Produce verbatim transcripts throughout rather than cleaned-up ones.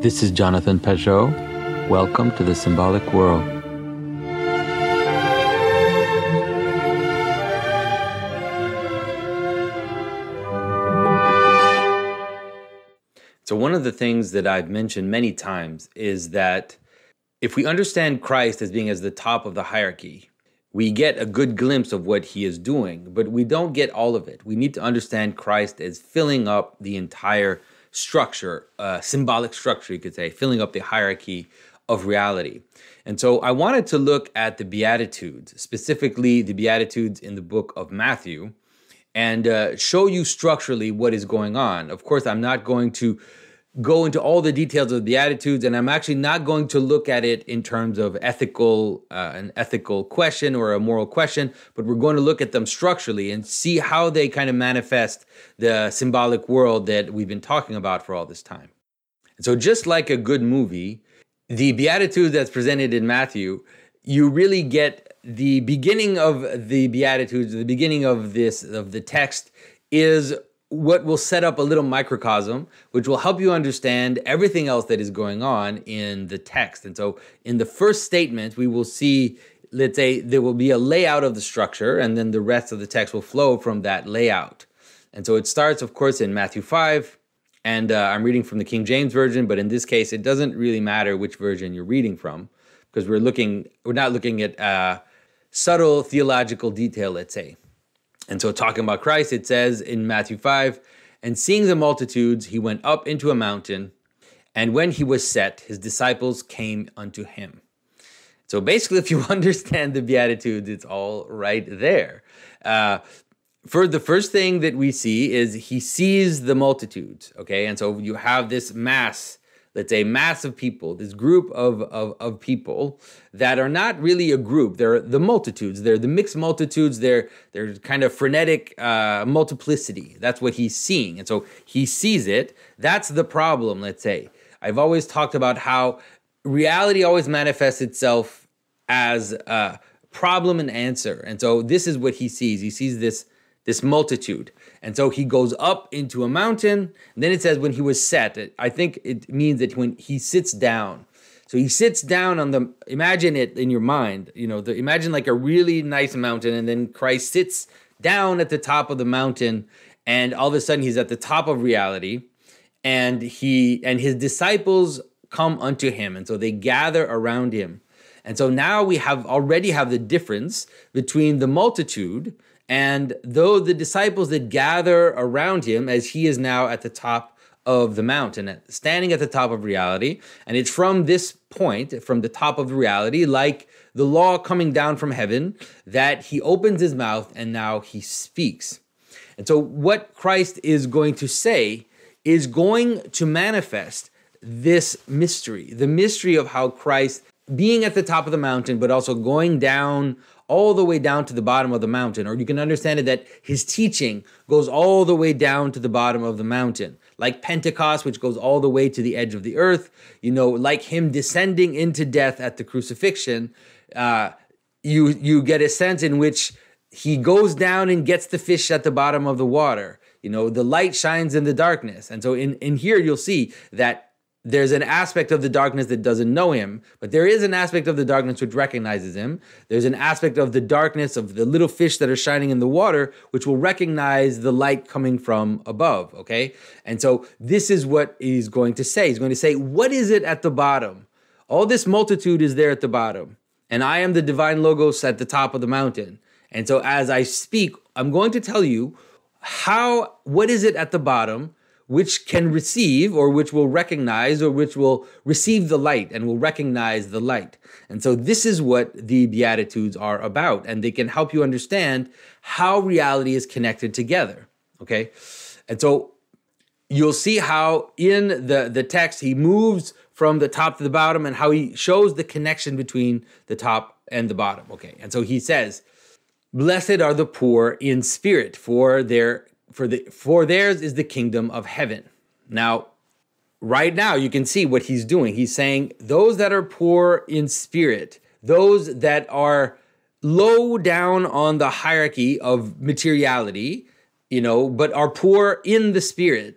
This is Jonathan Pageau. Welcome to the Symbolic World. So one of the things that I've mentioned many times is that if we understand Christ as being as the top of the hierarchy, we get a good glimpse of what he is doing, but we don't get all of it. We need to understand Christ as filling up the entire structure, uh, symbolic structure, you could say, filling up the hierarchy of reality. And so I wanted to look at the Beatitudes, specifically the Beatitudes in the book of Matthew, and uh, show you structurally what is going on. Of course, I'm not going to go into all the details of the Beatitudes, and I'm actually not going to look at it in terms of ethical, uh, an ethical question or a moral question, but we're going to look at them structurally and see how they kind of manifest the symbolic world that we've been talking about for all this time. And so just like a good movie, the Beatitudes that's presented in Matthew, you really get the beginning of the Beatitudes, the beginning of this, of the text is what will set up a little microcosm, which will help you understand everything else that is going on in the text. And so in the first statement, we will see, let's say, there will be a layout of the structure, and then the rest of the text will flow from that layout. And so it starts, of course, in Matthew five, and uh, I'm reading from the King James Version, but in this case, it doesn't really matter which version you're reading from, because we're looking, we're not looking at uh, subtle theological detail, let's say. And so talking about Christ, it says in Matthew five, and seeing the multitudes, he went up into a mountain, and when he was set, his disciples came unto him. So basically, if you understand the Beatitudes, it's all right there. Uh, for the first thing that we see is he sees the multitudes, okay? And so you have this mass, let's say mass of people, this group of, of, of people that are not really a group. They're the multitudes. They're the mixed multitudes. They're, they're kind of frenetic uh, multiplicity. That's what he's seeing. And so he sees it. That's the problem, let's say. I've always talked about how reality always manifests itself as a problem and answer. And so this is what he sees. He sees this this multitude. And so he goes up into a mountain. And then it says when he was set, I think it means that when he sits down. So he sits down on the, imagine it in your mind, you know, the, imagine like a really nice mountain, and then Christ sits down at the top of the mountain, and all of a sudden he's at the top of reality, and he and his disciples come unto him. And so they gather around him. And so now we have already have the difference between the multitude and though the disciples that gather around him, as he is now at the top of the mountain, standing at the top of reality. And it's from this point, from the top of reality, like the law coming down from heaven, that he opens his mouth and now he speaks. And so what Christ is going to say is going to manifest this mystery, the mystery of how Christ, being at the top of the mountain, but also going down all the way down to the bottom of the mountain. Or you can understand it that his teaching goes all the way down to the bottom of the mountain. Like Pentecost, which goes all the way to the edge of the earth. You know, like him descending into death at the crucifixion. Uh, you, you get a sense in which he goes down and gets the fish at the bottom of the water. You know, the light shines in the darkness. And so in, in here you'll see that there's an aspect of the darkness that doesn't know him, but there is an aspect of the darkness which recognizes him. There's an aspect of the darkness of the little fish that are shining in the water, which will recognize the light coming from above, okay? And so this is what he's going to say. He's going to say, what is it at the bottom? All this multitude is there at the bottom, and I am the divine logos at the top of the mountain. And so as I speak, I'm going to tell you how, what is it at the bottom which can receive, or which will recognize, or which will receive the light and will recognize the light. And so this is what the Beatitudes are about, and they can help you understand how reality is connected together, okay? And so you'll see how in the, the text he moves from the top to the bottom, and how he shows the connection between the top and the bottom, okay? And so he says, blessed are the poor in spirit, for their For the for theirs is the kingdom of heaven. Now, right now, you can see what he's doing. He's saying those that are poor in spirit, those that are low down on the hierarchy of materiality, you know, but are poor in the spirit,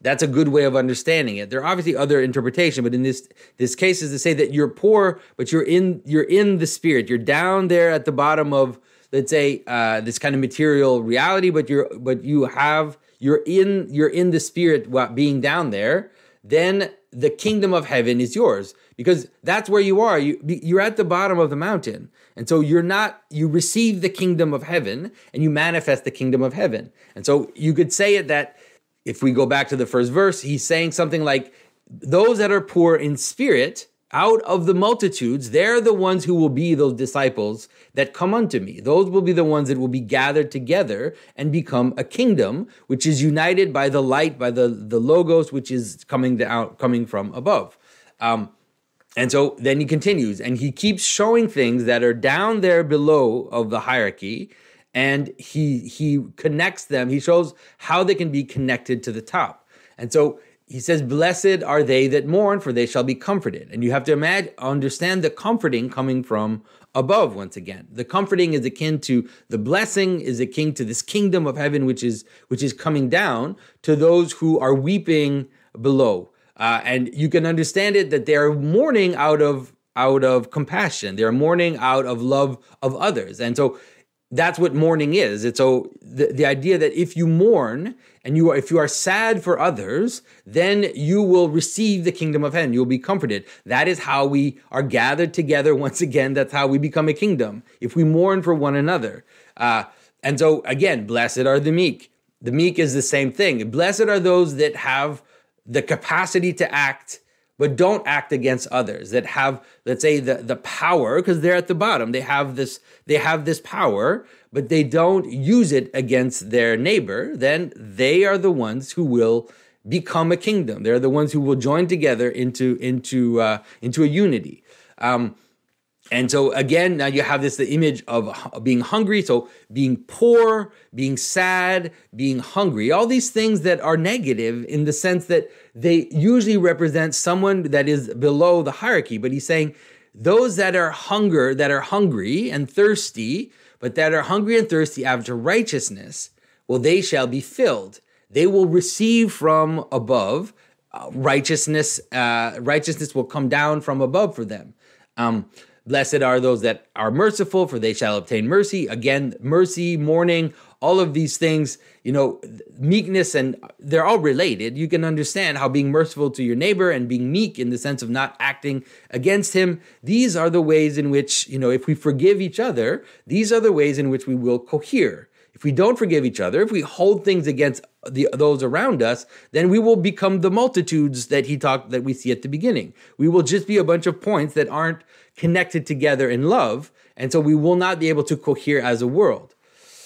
That's a good way of understanding it. There are obviously other interpretation, but in this this case is to say that you're poor, but you're in you're in the spirit. You're down there at the bottom of, let's say, uh, this kind of material reality, but you're but you have you're in you're in the spirit while being down there. Then the kingdom of heaven is yours, because that's where you are. You you're at the bottom of the mountain, and so you're not. You receive the kingdom of heaven, and you manifest the kingdom of heaven. And so you could say it that. If we go back to the first verse, he's saying something like, those that are poor in spirit, out of the multitudes, they're the ones who will be those disciples that come unto me. Those will be the ones that will be gathered together and become a kingdom, which is united by the light, by the, the logos, which is coming down, coming from above. Um, and so then he continues, and he keeps showing things that are down there below of the hierarchy, and he he connects them. He shows how they can be connected to the top. And so he says, blessed are they that mourn, for they shall be comforted. And you have to imagine, understand the comforting coming from above once again. The comforting is akin to the blessing, is akin to this kingdom of heaven, which is which is coming down to those who are weeping below. Uh, and you can understand it that they are mourning out of out of compassion. They are mourning out of love of others. And so that's what mourning is. It's so the, the idea that if you mourn and you are, if you are sad for others, then you will receive the kingdom of heaven. You'll be comforted. That is how we are gathered together. Once again, that's how we become a kingdom. If we mourn for one another. Uh, and so again, blessed are the meek. The meek is the same thing. Blessed are those that have the capacity to act, but don't act against others, that have, let's say, the, the power, because they're at the bottom. They have this, they have this power, but they don't use it against their neighbor. Then they are the ones who will become a kingdom. They're the ones who will join together into, into, uh, into a unity. Um, And so again, now you have this the image of being hungry. So being poor, being sad, being hungry, all these things that are negative in the sense that they usually represent someone that is below the hierarchy. But he's saying those that are hunger, that are hungry and thirsty, but that are hungry and thirsty after righteousness, well, they shall be filled. They will receive from above uh, righteousness. Uh, righteousness will come down from above for them. Um, Blessed are those that are merciful, for they shall obtain mercy. Again, mercy, mourning, all of these things, you know, meekness, and they're all related. You can understand how being merciful to your neighbor and being meek in the sense of not acting against him, these are the ways in which, you know, if we forgive each other, these are the ways in which we will cohere. If we don't forgive each other, if we hold things against the, those around us, then we will become the multitudes that he talked, that we see at the beginning. We will just be a bunch of points that aren't connected together in love, and so we will not be able to cohere as a world.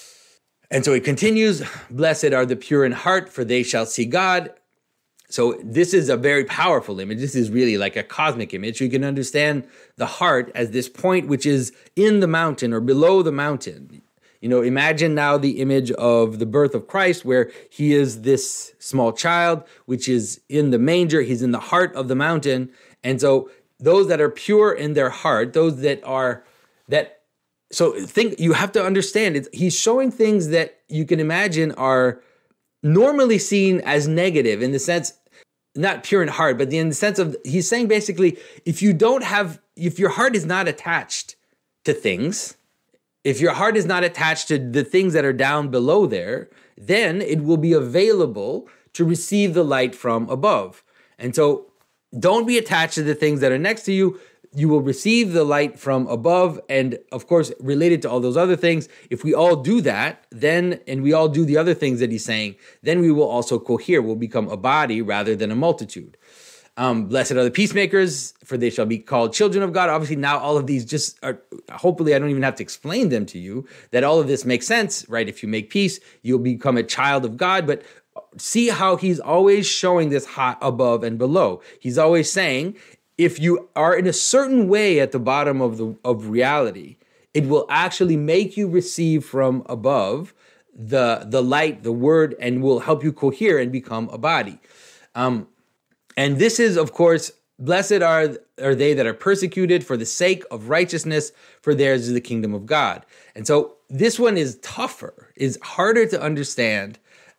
And so it continues, blessed are the pure in heart, for they shall see God. So this is a very powerful image. This is really like a cosmic image. You can understand the heart as this point which is in the mountain or below the mountain. You know, imagine now the image of the birth of Christ, where he is this small child, which is in the manger. He's in the heart of the mountain. And so those that are pure in their heart, those that are, that, so think, you have to understand, it's, he's showing things that you can imagine are normally seen as negative in the sense, not pure in heart, but in the sense of, he's saying basically, if you don't have, if your heart is not attached to things, if your heart is not attached to the things that are down below there, then it will be available to receive the light from above. And so don't be attached to the things that are next to you. You will receive the light from above. And of course, related to all those other things, if we all do that, then, and we all do the other things that he's saying, then we will also cohere. We'll become a body rather than a multitude. Um, blessed are the peacemakers, for they shall be called children of God. Obviously, now all of these just are, hopefully I don't even have to explain them to you, that all of this makes sense, right? If you make peace, you'll become a child of God. But see how he's always showing this hot above and below. He's always saying, if you are in a certain way at the bottom of the of reality, it will actually make you receive from above the, the light, the word, and will help you cohere and become a body. Um, And this is, of course, blessed are, are they that are persecuted for the sake of righteousness, for theirs is the kingdom of God. And so this one is tougher, is harder to understand,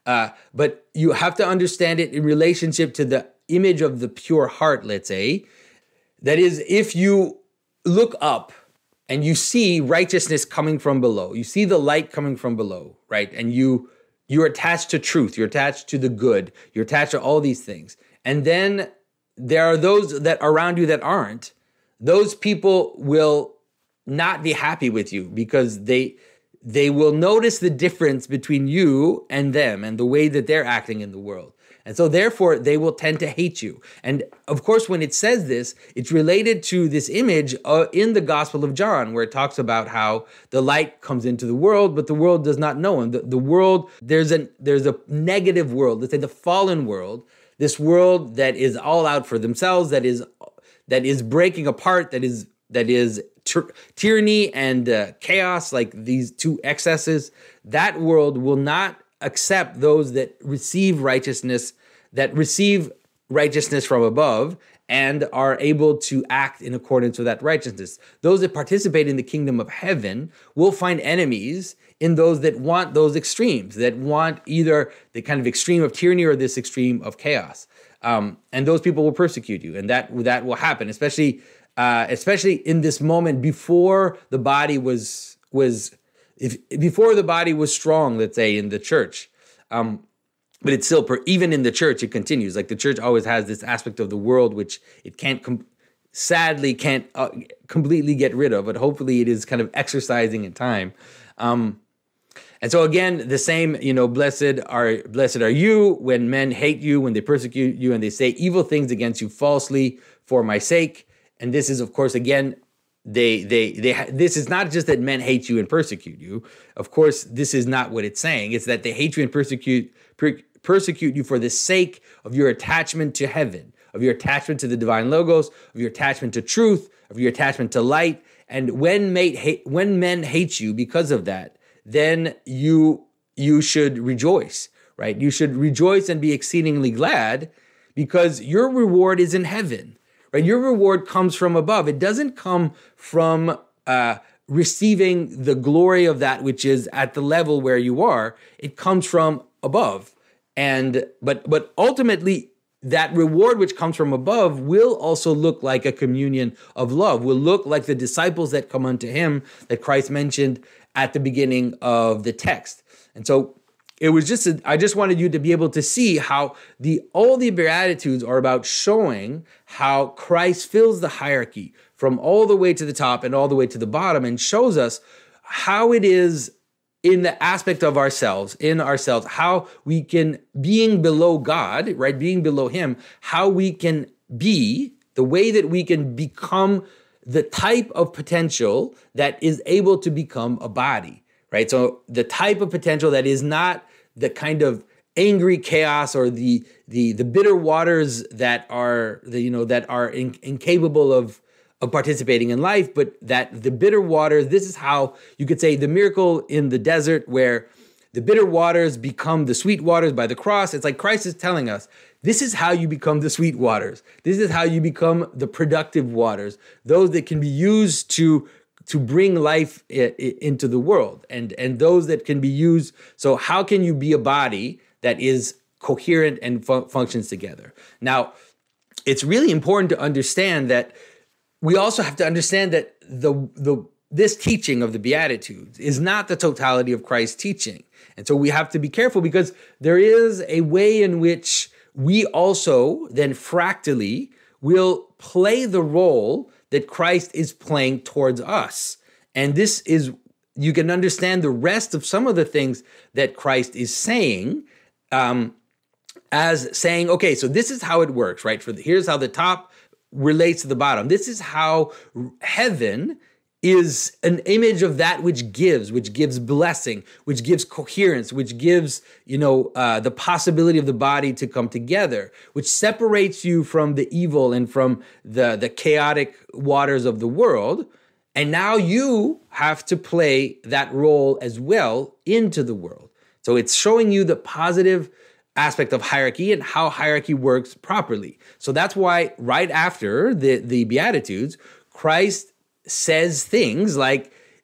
Uh, but you have to understand it in relationship to the image of the pure heart, let's say. That is, if you look up and you see righteousness coming from below, you see the light coming from below, right? And you, you're attached to truth, you're attached to the good, you're attached to all these things. And then there are those that are around you that aren't. Those people will not be happy with you because they they will notice the difference between you and them and the way that they're acting in the world. And so therefore, they will tend to hate you. And of course, when it says this, it's related to this image uh, in the Gospel of John, where it talks about how the light comes into the world, but the world does not know him. The, the world, there's a, there's a negative world, let's say the fallen world, this world that is all out for themselves, that is that is breaking apart, that is that is tyr- tyranny and uh, chaos, like these two excesses. That world will not accept those that receive righteousness, that receive righteousness from above and are able to act in accordance with that righteousness. Those that participate in the kingdom of heaven will find enemies in those that want those extremes, that want either the kind of extreme of tyranny or this extreme of chaos. Um, and those people will persecute you, and that that will happen, especially uh, especially in this moment before the body was was if before the body was strong. Let's say in the church, um, but it's still per, even in the church it continues. Like the church always has this aspect of the world which it can't com- sadly can't uh, completely get rid of, but hopefully it is kind of exercising in time. Um, And so again, the same, you know, blessed are blessed are you when men hate you, when they persecute you, and they say evil things against you falsely for my sake. And this is, of course, again, they they they. This is not just that men hate you and persecute you. Of course, this is not what it's saying. It's that they hate you and persecute per, persecute you for the sake of your attachment to heaven, of your attachment to the divine logos, of your attachment to truth, of your attachment to light. And when mate hate, when men hate you because of that, then you you should rejoice, right? You should rejoice and be exceedingly glad because your reward is in heaven, right? Your reward comes from above. It doesn't come from uh, receiving the glory of that which is at the level where you are. It comes from above. And but but ultimately, that reward which comes from above will also look like a communion of love, will look like the disciples that come unto him that Christ mentioned at the beginning of the text. And so it was just, a, I just wanted you to be able to see how the all the Beatitudes are about showing how Christ fills the hierarchy from all the way to the top and all the way to the bottom, and shows us how it is in the aspect of ourselves, in ourselves, how we can, being below God, right, being below him, how we can be, the way that we can become the type of potential that is able to become a body, right? So the type of potential that is not the kind of angry chaos or the the the bitter waters that are the you know that are in, incapable of of participating in life, but that the bitter waters. This is how you could say the miracle in the desert, where the bitter waters become the sweet waters by the cross. It's like Christ is telling us, this is how you become the sweet waters. This is how you become the productive waters, those that can be used to, to bring life I- I into the world, and, and those that can be used. So how can you be a body that is coherent and fu- functions together? Now, it's really important to understand that we also have to understand that the the this teaching of the Beatitudes is not the totality of Christ's teaching. And so we have to be careful, because there is a way in which we also then fractally will play the role that Christ is playing towards us. And this is, you can understand the rest of some of the things that Christ is saying um, as saying, okay, so this is how it works, right? For the, here's how the top relates to the bottom. This is how heaven is an image of that which gives, which gives blessing, which gives coherence, which gives, you know, uh, the possibility of the body to come together, which separates you from the evil and from the, the chaotic waters of the world. And now you have to play that role as well into the world. So it's showing you the positive aspect of hierarchy and how hierarchy works properly. So that's why right after the, the Beatitudes, Christ says things like,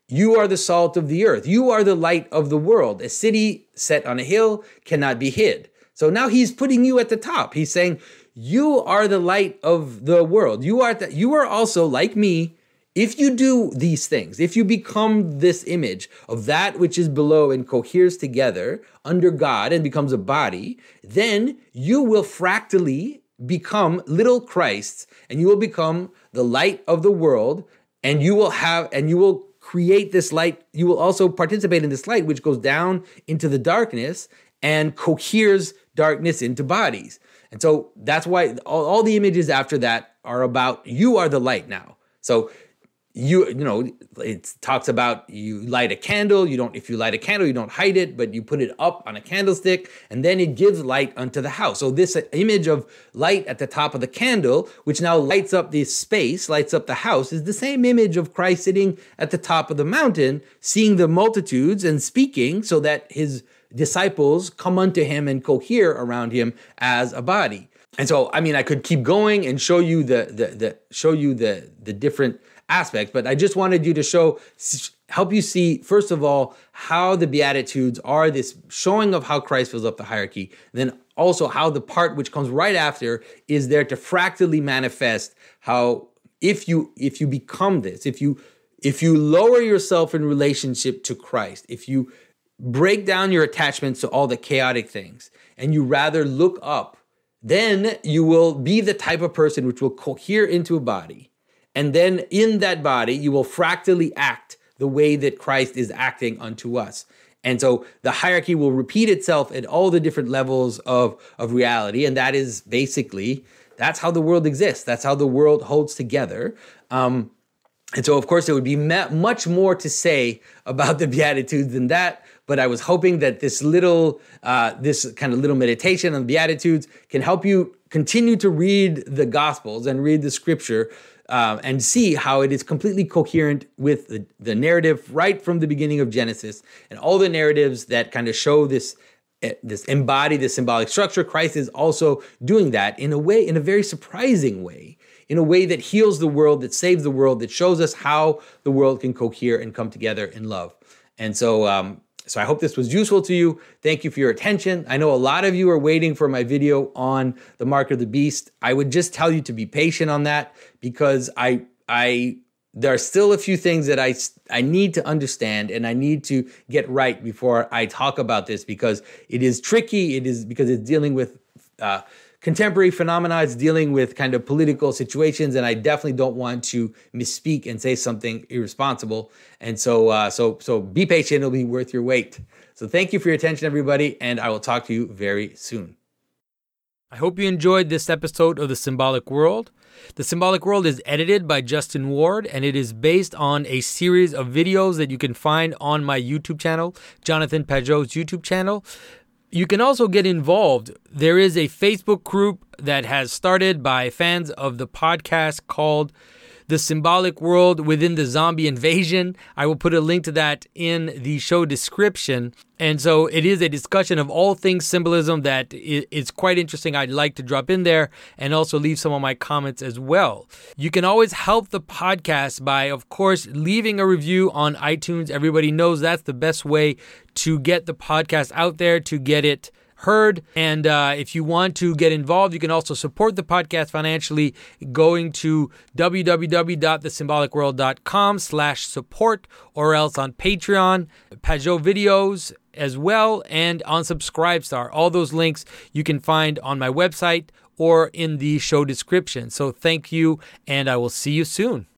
You are the salt of the earth. You are the light of the world. A city set on a hill cannot be hid. So now he's putting you at the top. He's saying, you are the light of the world. You are, the, you are also like me. If you do these things, if you become this image of that which is below and coheres together under God and becomes a body, then you will fractally become little Christs, and you will become the light of the world, and you will have, and you will create this light. You will also participate in this light, which goes down into the darkness and coheres darkness into bodies. And so that's why all, all the images after that are about, you are the light now. So You, you know, it talks about you light a candle. You don't, if you light a candle, you don't hide it, but you put it up on a candlestick, and then it gives light unto the house. So this image of light at the top of the candle, which now lights up this space, lights up the house, is the same image of Christ sitting at the top of the mountain, seeing the multitudes and speaking so that his disciples come unto him and cohere around him as a body. And so, I mean, I could keep going and show you the, the, the show you the, the different aspects, but I just wanted you to show, help you see, first of all, how the Beatitudes are this showing of how Christ fills up the hierarchy, and then also how the part which comes right after is there to fractally manifest how if you if you become this, if you if you lower yourself in relationship to Christ, if you break down your attachments to all the chaotic things, and you rather look up, then you will be the type of person which will cohere into a body. And then in that body, you will fractally act the way that Christ is acting unto us. And so the hierarchy will repeat itself at all the different levels of, of reality. And that is basically, that's how the world exists. That's how the world holds together. Um, and so, of course, there would be ma- much more to say about the Beatitudes than that. But I was hoping that this little, uh, this kind of little meditation on the Beatitudes can help you continue to read the Gospels and read the Scripture Uh, and see how it is completely coherent with the, the narrative right from the beginning of Genesis and all the narratives that kind of show this, uh, this embody the symbolic structure. Christ is also doing that in a way, in a very surprising way, in a way that heals the world, that saves the world, that shows us how the world can cohere and come together in love. And so, um, So I hope this was useful to you. Thank you for your attention. I know a lot of you are waiting for my video on the mark of the beast. I would just tell you to be patient on that, because I, I, there are still a few things that I, I need to understand and I need to get right before I talk about this, because it is tricky. It is because it's dealing with uh, contemporary phenomena. It's dealing with kind of political situations, and I definitely don't want to misspeak and say something irresponsible. And so, uh, so, so be patient. It'll be worth your wait. So thank you for your attention, everybody, and I will talk to you very soon. I hope you enjoyed this episode of The Symbolic World. The Symbolic World is edited by Justin Ward, and it is based on a series of videos that you can find on my YouTube channel, Jonathan Pageau's YouTube channel. You can also get involved. There is a Facebook group that has started by fans of the podcast called The Symbolic World Within the Zombie Invasion. I will put a link to that in the show description. And so it is a discussion of all things symbolism that is quite interesting. I'd like to drop in there and also leave some of my comments as well. You can always help the podcast by, of course, leaving a review on iTunes. Everybody knows that's the best way to get the podcast out there, to get it heard. And uh, if you want to get involved, you can also support the podcast financially going to www.thesymbolicworld.com slash support, or else on Patreon, Pageau videos as well, and on Subscribestar. All those links you can find on my website or in the show description. So thank you, and I will see you soon.